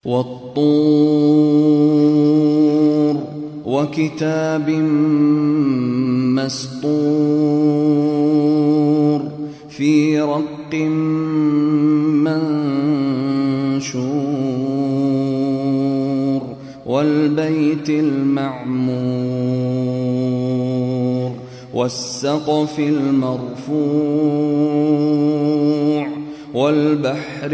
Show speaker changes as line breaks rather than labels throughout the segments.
وَالطُّورِ وَكِتَابٍ مَّسْطُورٍ فِي رَقٍّ مَّنشُورٍ وَالْبَيْتِ الْمَعْمُورِ وَالسَّقْفِ الْمَرْفُوعِ وَالْبَحْرِ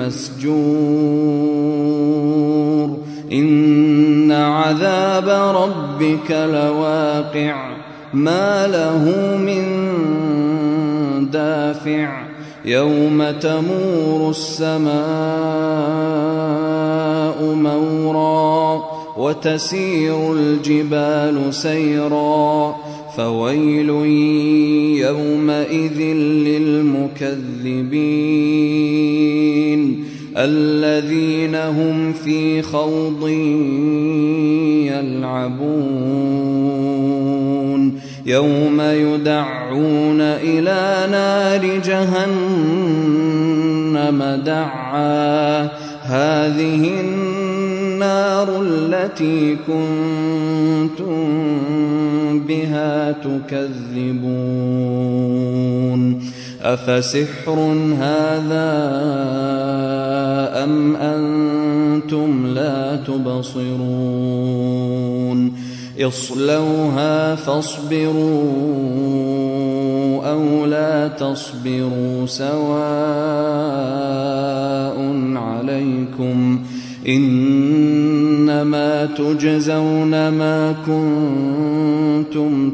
الْمَسْجُورِ إِنَّ عَذَابَ رَبِّكَ لَوَاقِعٌ مَا لَهُ مِن دَافِعٍ يَوْمَ تَمُورُ السَّمَاءُ مَوْرًا وَتَسِيرُ الْجِبَالُ سَيْرًا فَوَيْلٌ يَوْمَئِذٍ لِّلْمُكَذِّبِينَ الَّذِينَ هُمْ فِي خَوْضٍ يَلْعَبُونَ يَوْمَ يُدَعُّونَ إِلَى نَارِ جَهَنَّمَ دَعًّا هَٰذِهِ النَّارُ الَّتِي كُنتُم بِهَا تُكَذِّبُونَ أَفَسِحْرٌ هَٰذَا أَمْ أَنتُمْ لَا تُبْصِرُونَ اصْلَوْهَا فَاصْبِرُوا أَوْ لَا تَصْبِرُوا سَوَاءٌ عَلَيْكُمْ إِنَّمَا تُجْزَوْنَ مَا كُنتُمْ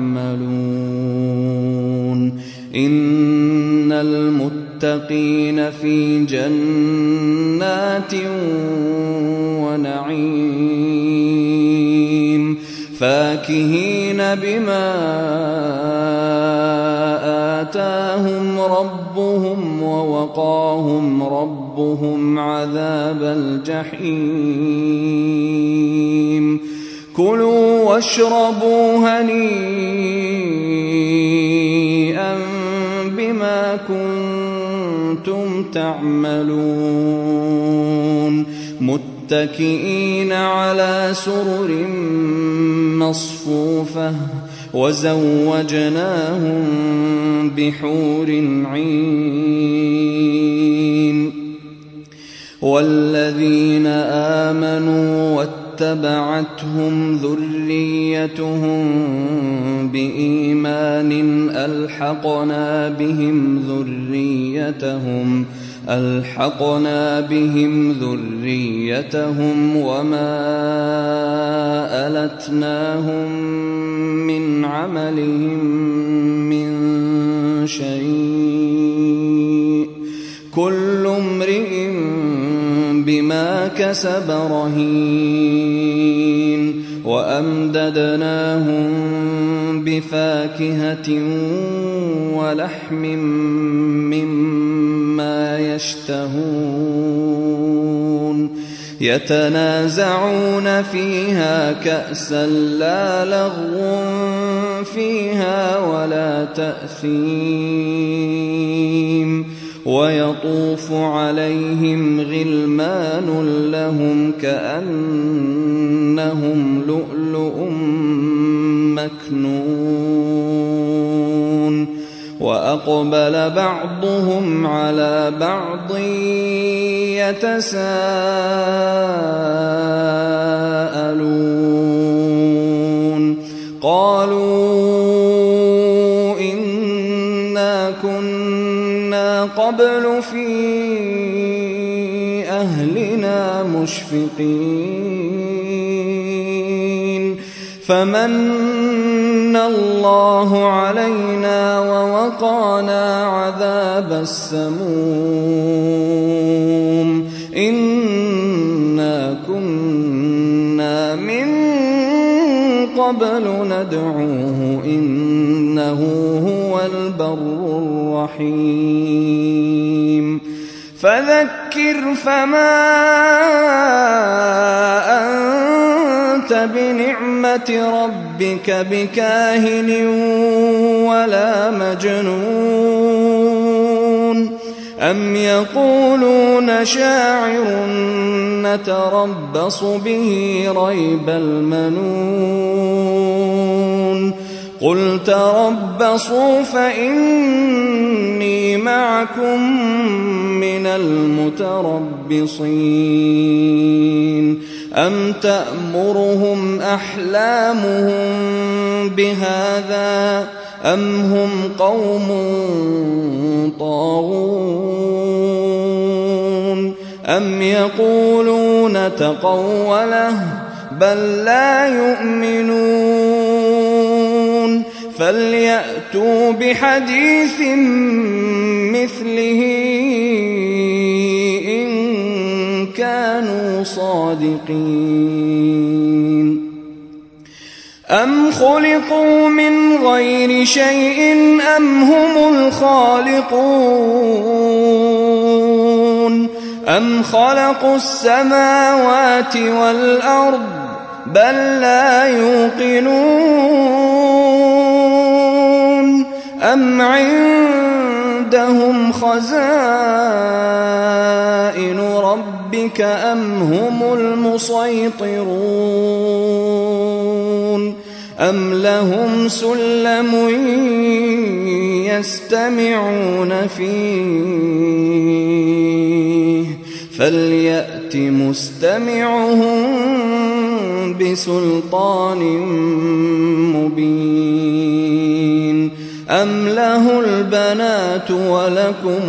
تَعْمَلُونَ إِنَّ الْمُتَّقِينَ فِي جَنَّاتٍ وَنَعِيمٍ فَاكِهِينَ بِمَا آتَاهُمْ رَبُّهُمْ وَوَقَاهُمْ رَبُّهُمْ عَذَابَ الْجَحِيمِ كُلُوا وَاشْرَبُوا هَنِيئًا بِمَا كُنتُمْ تَعْمَلُونَ مُتَّكِئِينَ عَلَى سُرُرٍ مَّصْفُوفَةٍ وَزَوَّجْنَاهُم بِحُورٍ عِينٍ وَالَّذِينَ آمَنُوا واتبعتهم ذريتهم بإيمان ألحقنا بهم ذريتهم وما ألتناهم من عملهم من شيء كل امرئ بما كسب رهين وأمددناهم بفاكهة ولحم مما يشتهون يتنازعون فيها كأسا لا لغو فيها ولا تأثيم ويطوف عليهم غلمان لهم كأنهم لؤلؤ مكنون وأقبل بعضهم على بعض يتساءلون قالوا إنا كنا قبل في أهلنا مشفقين فمن الله علينا ووقانا عذاب السموم إنا كنا من قبل ندعوه إنه هو البر الرحيم فذكر فما أنت بنعمة ربك بكاهن ولا مجنون أم يقولون شاعر نتربص به ريب المنون قل تربصوا فإني معكم من المتربصين أم تأمرهم أحلامهم بهذا أم هم قوم طاغون أم يقولون تقوله بل لا يؤمنون فليأتوا بحديث مثله إن كانوا صادقين أم خلقوا من غير شيء أم هم الخالقون أم خلقوا السماوات والأرض بل لا يوقنون أم عندهم خزائن ربك أم هم المسيطرون أم لهم سلم يستمعون فيه فليأت مستمعهم بسلطان مبين أم له البنات ولكم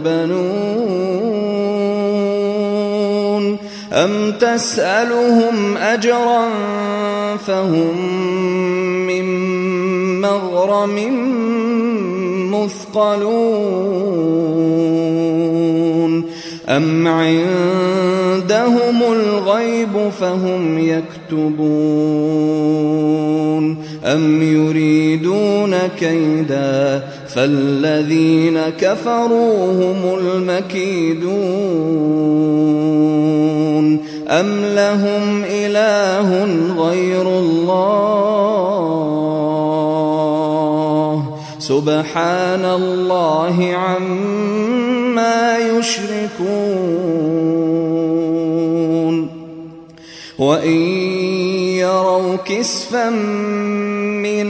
البنون أم تسألهم أجرا فهم من مغرم مثقلون أم عندهم الغيب فهم يكتبون أم يريدون كيدا فالذين كفروا هم المكيدون أم لهم إله غير الله سبحان الله عما يشركون وإن يروا كسفا من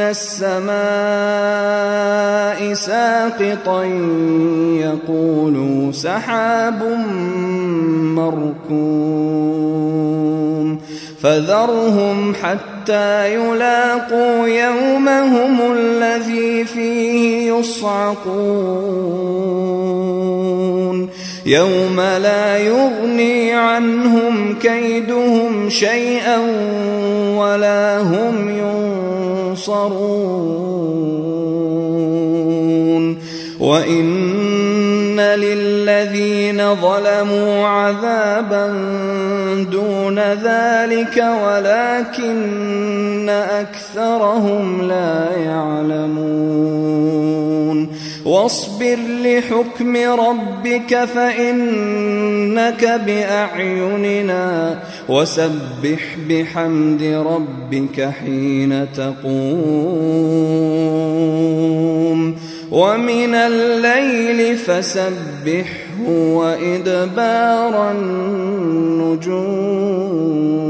السماء ساقطا يقولوا سحاب مركوم فذرهم حتى يلاقوا يومهم الذي فيه يصعقون يوم لا يغني عنهم كيدهم شيئا ولا هم ينصرون وإن للذين ظلموا عذابا دون ذلك ولكن أكثرهم لا يعلمون واصبر لحكم ربك فإنك بأعيننا وسبح بحمد ربك حين تقوم ومن الليل فسبحه وإدبار النجوم